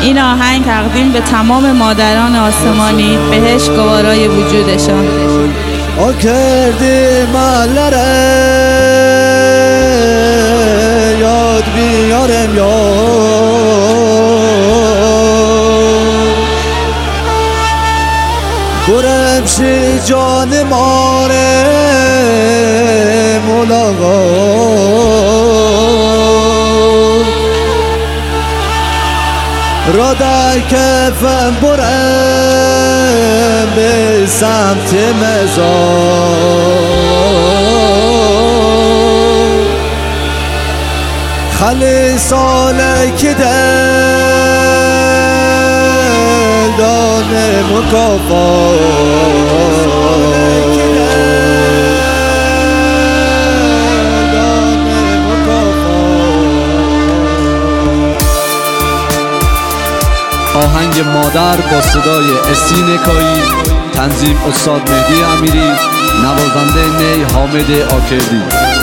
این آهنگ تقدیم به تمام مادران آسمانی بهشت گوارای وجودشان. او کردی مالره یاد بیارم برم شی جان ماره ملاقات را در کفم برم به سمت مزار خلی ساله که دل دانه مکافات آهنگ مادر با صدای اسین کایی، تنظیم استاد مهدی امیری، نوازنده نی حامد آکردی.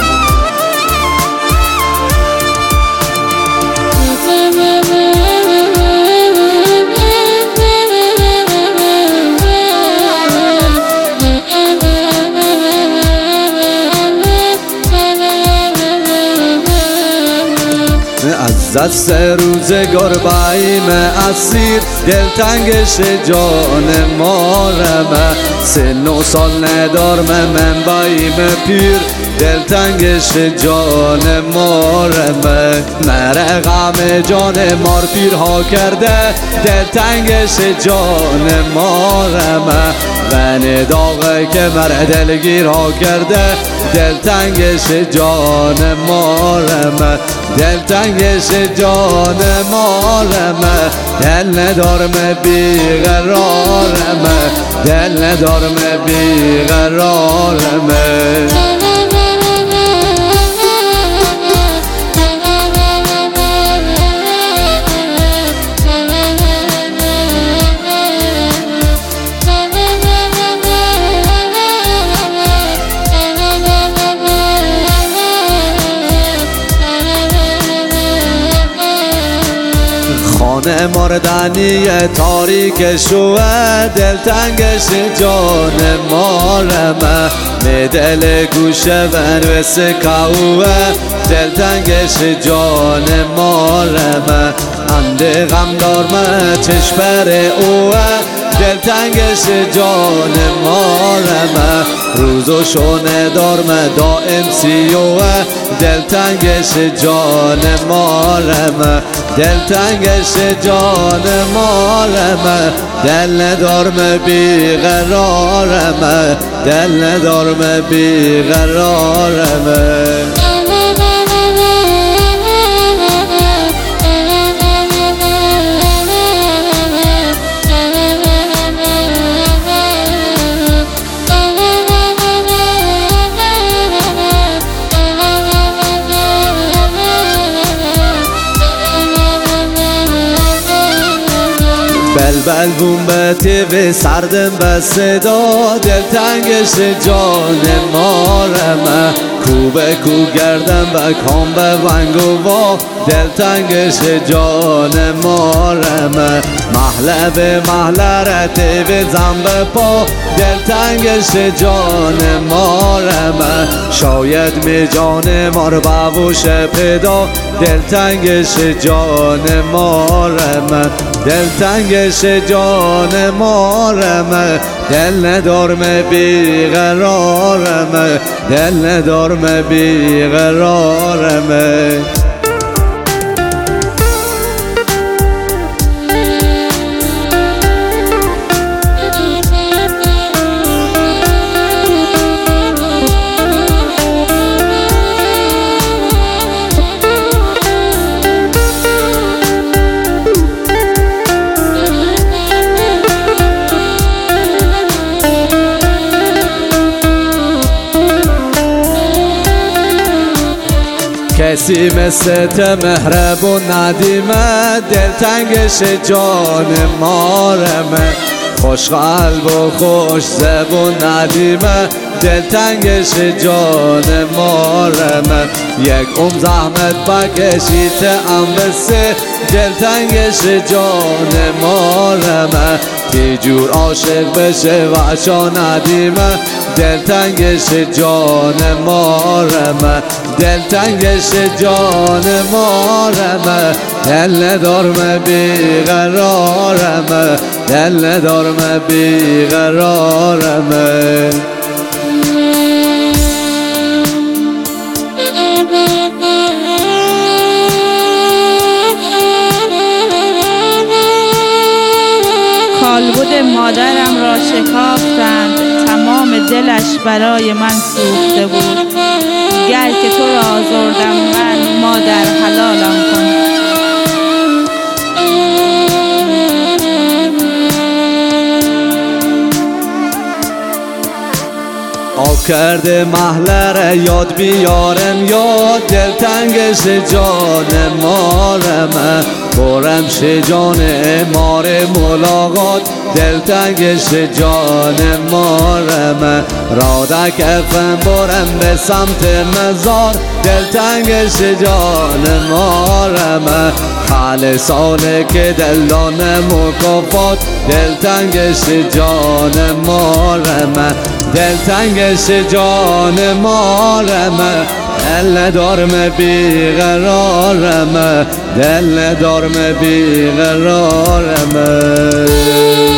از دست روزگار بایم اسیر دلتنگش جان مارم سن و سال ندارم من بایم پیر دلتنگش جان مارم مره غم جان مار پیرها کرده دلتنگش جان مارم من داغه که مره دلگیر ها کرده دلتنگش جان مارم دلتنگش جان مارم دل ندارم بیقرارم دل ندارم بیقرارم خانه مردنی تاریک شوه دلتنگش جان مارم به دل گوشه بنویس کهوه دلتنگش جان مارم انده غم دارم چشپر اوه دلتنگش جان مارم روزو شونه دارم دائم سیوه دلتنگش جان مارم دلتنگش جان مارم دل ندارم بیقرارم دل ندارم بیقرارم بلبل بوم به تیوی سردم به صدا دلتنگش جان مارم کوبه کو گردم به کام به ونگو با دلتنگش جان مارم محله به محله را تیوی زنب پا دلتنگش جان مارم شاید می جان مار بوش پیدا دلتنگش جان مارم دلتنگش جان مارم دل ندارم بیقرارم دل ندارم بیقرارم کسی مثل مهرب و ندیمه دلتنگش جان مارم خوش قلب و خوش زبون ندیمه دلتنگش جان مارمه یک زحمت بکشی ام بسه دلتنگش جان مارمه تی جور عاشق بشه و شا ندیمه دلتنگش جان مارمه دلتنگش جان مارمه دل ندارم بیقرارمه دل ندارم بیقرارمه کالبد مادرم را شکافتند تمام دلش برای من سوخته بود گر که تو را آزردم من مادر حلالم کن آب کرده محلره یاد بیارم یاد دلتنگش جان مارمه برم جان مار ملاقات دلتنگش جان مارمه رادک افم برم به سمت مزار دلتنگش جان مارمه خالصانه که دلان مکافات دلتنگش جان مارمه دلتنگش جان مارمه دل ندارم بیقرارمه دل ندارم بیقرارمه